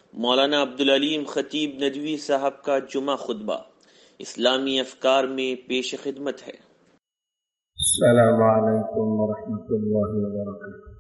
मौलाना अब्दुल अलीम खतीब नदवी साहब का जुमा खुतबा इस्लामी अफकार में पेश खिदमत है। अस्सलामु अलैकुम व रहमतुल्लाहि व बरकातुहू।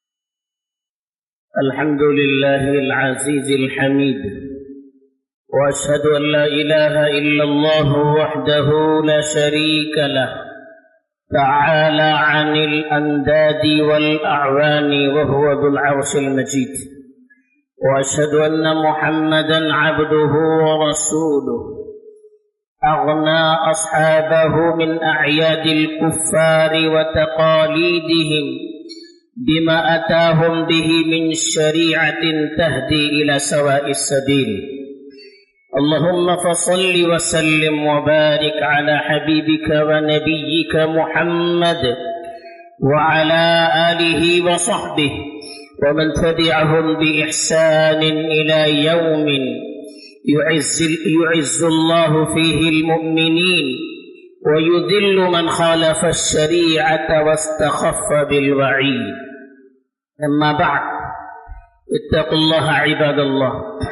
अल्हम्दुलिल्लाहिल अज़ीज़िल हमीद व अशहदु अन ला इलाहा इल्लल्लाह वहदहू ला शरीका लह तआला अनिल अंदादि वल अअवानी व हुवा दुल अर्शिल मजीद व अशहदु अन्ना मुहम्मदन अब्दुहु व रसूलुहु अग़ना अस्हाबहु मिन अअयादिल कुफ़्फ़ारि व तक़ालीदिहिम बिमा अताहुम बिहि मिन शरीअतिन तहदी इला सवाइस सबील। अल्लाहुम्मा फसल्लि व सल्लिम व बारिक अला हबीबिका व नबिय्यिका मुहम्मद व अला आलिहि व सहबिहि व मन तबिअहुम बि इहसानिन इला यौमिन युइज़्ज़ुल्लाहु फ़ीहिल मुअ्मिनीन व युज़िल्लु मन ख़ालफ़ अश-शरीअत वस्तख़फ़ बिल वईद। अम्मा बअद, इत्तक़ुल्लाह इबादल्लाह।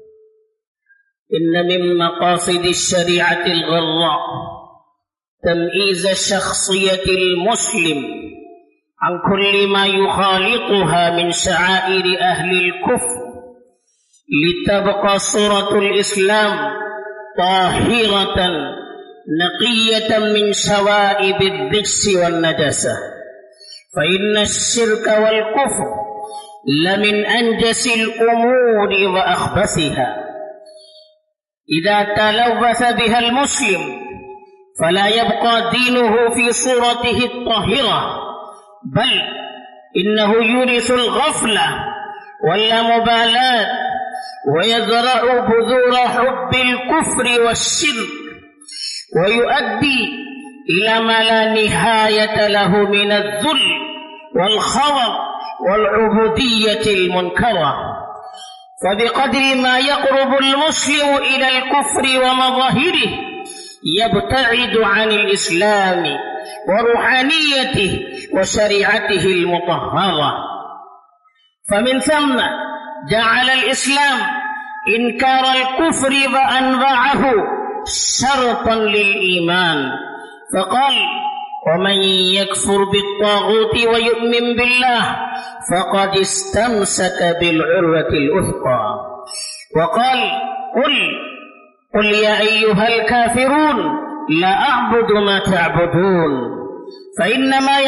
इन्न मिन मक़ासिदि अश-शरीअति अल-ग़र्रा तमयीज़ अश-शख़्सियति अल-मुस्लिम अन कुल्लि मा युख़ालितुहा मिन शआइरि अहलि अल-कुफ़्र लितबक़ा सूरतुल इस्लाम ताहिरतन नक़िय्यतन मिन शवाइबि अद-दिज्स वन-नजसा फ़इन्न अश-शिर्क वल-कुफ़्र लमिन अंजसिल उमूरि व अख़बसिहा। इज़ा तलव्वस बिहा अल-मुस्लिम फला यबक़ा दीनुहु फ़ी सूरतिहि अत-ताहिरा बल इन्नहु यूरिसुल ग़फ़ला वल-मुबालात व यज़रअु बुज़ूर हुब्बिल कुफ़्रि वश-शिर्क व युअद्दी इला मा ला निहायत लहु मिन अज़-ज़ुल्म वल-ख़वर वल-उबूदिय्यति अल-मुनकरा। फबिक़द्रि मा यक़रुबु अल-मुस्लिमु इला अल-कुफ़्रि व मज़ाहिरिहि यब्तइदु अनिल इस्लामि व रूहानियतिहि व शरीअतिहि अल-मुतहहरा। फमिन थम्म जअल अल-इस्लाम इनकार अल-कुफ़्रि व अनवाअहु शर्तन लिल-ईमान फ़क़ाल वमन यकफ़ुर बित्ताग़ूति व यु'मिन बिल्लाह फ़क़द इस्तमसक बिल-उर्वतिल वुथक़ा। वक़ाल क़ुल या अय्युहल काफ़िरून ला अअबुदु मा तअबुदून फ़इन्नमा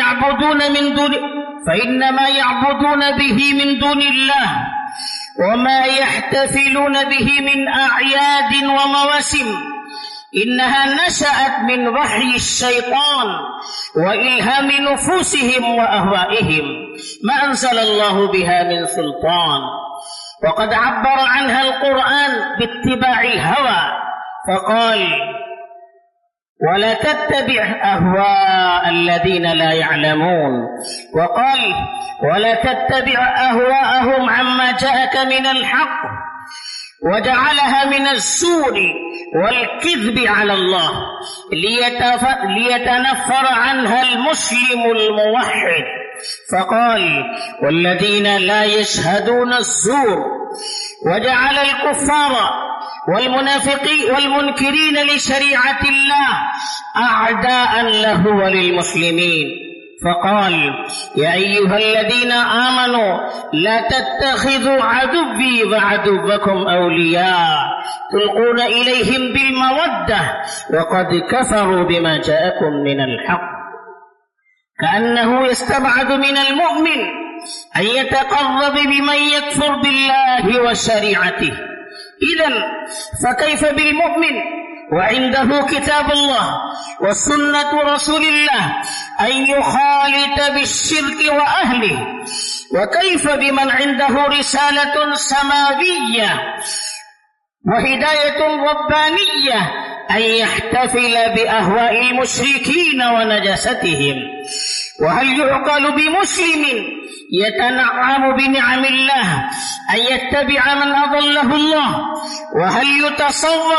यअबुदून बिही मिन दूनिल्लाह वमा यहतफ़िलून बिही मिन अअयादिन व मवासिम इन्नहा नशअत मिन वह्यि अश-शैतान व इल्हामि नुफूसिहिम व अहवाइहिम मा अंज़लल्लाहु बिहा मिन सुल्तान। वक़द अब्बरा अन्हा अल-क़ुरआन बित्तिबाइल हवा फ़क़ाल वला तत्तबिअ अहवाअ अल्लज़ीना ला यअलमून वक़ाल वला तत्तबिअ अहवाअहुम अम्मा जाअक मिनल हक़्क़ वजअलहा मिनज़्ज़ूरि वल-किज़्बि अला अल्लाह लियतनफ़्फ़र अन्हा अल-मुस्लिमुल मुवह्हिद फ़क़ाल वल्लज़ीना ला यशहदून अज़्ज़ूर वजअल अल-कुफ़्फ़ार वल-मुनाफ़िक़ीन लिशरीअतिल्लाह अअदाअन लहु व लिल-मुस्लिमीन फ़क़ाल या अय्युहल्लज़ीना आमनू ला तत्तख़िज़ू अदुव्वी व अदुव्वकुम औलिया तुल्क़ूना इलैहिम बिल-मवद्दह व क़द कफ़रू बिमा जाअकुम मिनल हक़्क़ कअन्नहु यस्तबअदु मिनल मुअमिन अन यतक़र्रब बिमन यकफ़ुर बिल्लाहि व शरीअतिहि। इज़न फ़कैफ़ बिल-मुअमिन व इंदहु किताबुल्लाह व सुन्नतु रसूलिल्लाह अन युख़ालित बिश-शिर्क व अहलिहि व कैफ़ बिमन इंदहु रिसालतुन समाविय्यह व हिदायतुन रब्बानिय्यह अन यहतफ़िल बिअहवाइल मुश्रिकीन व नजसतिहिम। व हल युक़ल बिमुस्लिमिन यतनअम बिनिअमिल्लाह अन यत्तबिअ मन अज़ल्लहु अल्लाह व हल युतसव्वर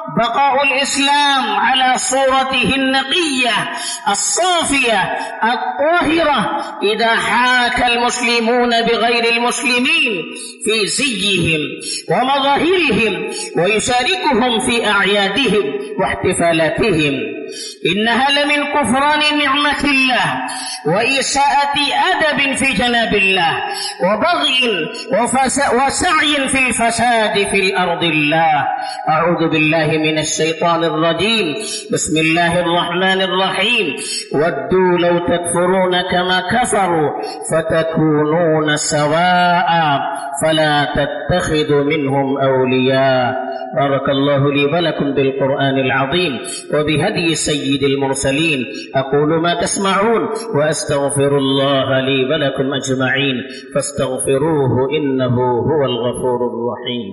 بقاء الإسلام على صورته النقية الصافية الطاهرة إذا حاك المسلمون بغير المسلمين في زيهم ومظاهرهم ويشاركهم في أعيادهم واحتفالاتهم. إنها لمن كفران نعمة الله وإساءة أدب في جناب الله وبغي وسعي في الفساد في الأرض الله. أعوذ بالله من الشيطان الرجيم. بسم الله الرحمن الرحيم. ودوا لو تكفرون كما كفروا فتكونون سواء فلا تتخذوا منهم أولياء. بارك الله لي ولكم بالقرآن العظيم وبهدي سيد المرسلين. أقول ما تسمعون وأستغفر الله لي ولكم أجمعين فاستغفروه إنه هو الغفور الرحيم.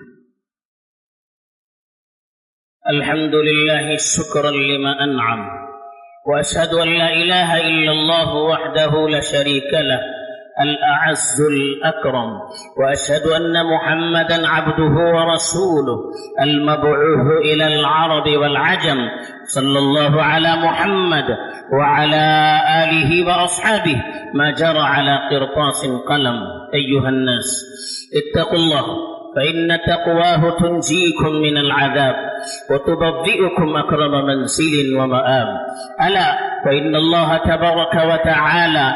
الحمد لله شكرا لما أنعم، وأشهد أن لا إله إلا الله وحده لا شريك له الأعز الأكرم، وأشهد أن محمدا عبده ورسوله المبعوث إلى العرب والعجم. صلى الله على محمد وعلى آله وأصحابه ما جرى على قرطاس قلم. أيها الناس اتقوا الله، فإن تقواه تنجيكم من العذاب وتبوئكم أكرم منزل ومآب. ألا وإن الله تبارك وتعالى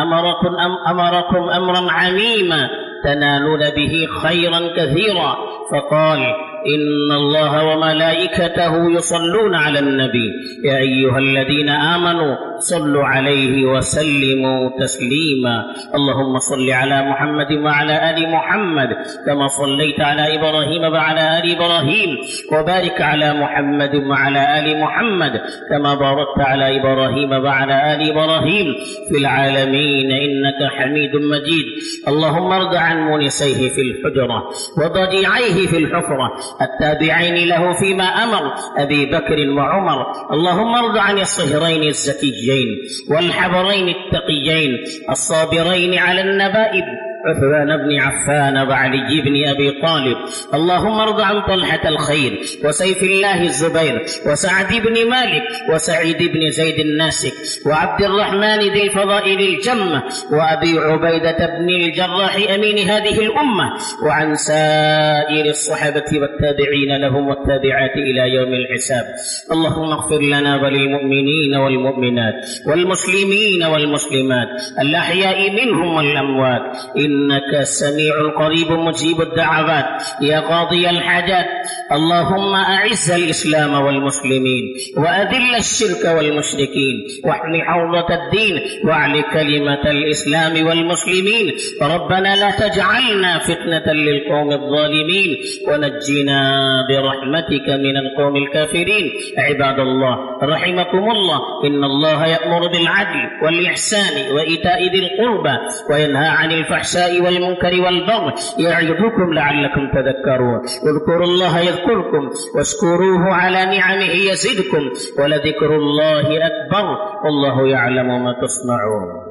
أمركم أمرا عميما تنالون به خيرا كثيرا، فقال: إن الله وملائكته يصلون على النبي يا أيها الذين آمنوا صلوا عليه وسلموا تسليما. اللهم صل على محمد وعلى آل محمد كما صليت على إبراهيم وعلى آل إبراهيم، وبارك على محمد وعلى آل محمد كما باركت على إبراهيم وعلى آل إبراهيم في العالمين إنك حميد مجيد. اللهم ارض عن مونسيه في الحجرة وضجيعيه في الحفرة التابعين له فيما أمر أبي بكر وعمر. اللهم ارض عن الصهرين الزكيين والحبرين التقيين الصابرين على النبائب عثمان بن عفان وعلي بن أبي طالب. اللهم ارض عن طلحة الخير وسيف الله الزبير وسعد بن مالك وسعيد بن زيد الناسك وعبد الرحمن ذي الفضائل الجمة وأبي عبيدة بن الجراح أمين هذه الأمة، وعن سائر الصحابة والتابعين لهم والتابعات إلى يوم الحساب. اللهم اغفر لنا وللمؤمنين والمؤمنات والمسلمين والمسلمات الأحياء منهم والأموات إنك سميع قريب مجيب الدعوات يا قاضي الحاجات. اللهم أعز الإسلام والمسلمين وأذل الشرك والمشركين واحمي حوضة الدين واعل كلمة الإسلام والمسلمين. ربنا لا تجعلنا فتنة للقوم الظالمين ونجنا برحمتك من القوم الكافرين. عباد الله رحمكم الله، إن الله يأمر بالعدل والإحسان وإيتاء ذي القربى وينهى عن الفحشاء والمنكر والبغي يعظكم لعلكم تذكرون. اذكروا الله يذكركم واشكروه على نعمه يزدكم ولذكر الله أكبر والله يعلم ما تصنعون.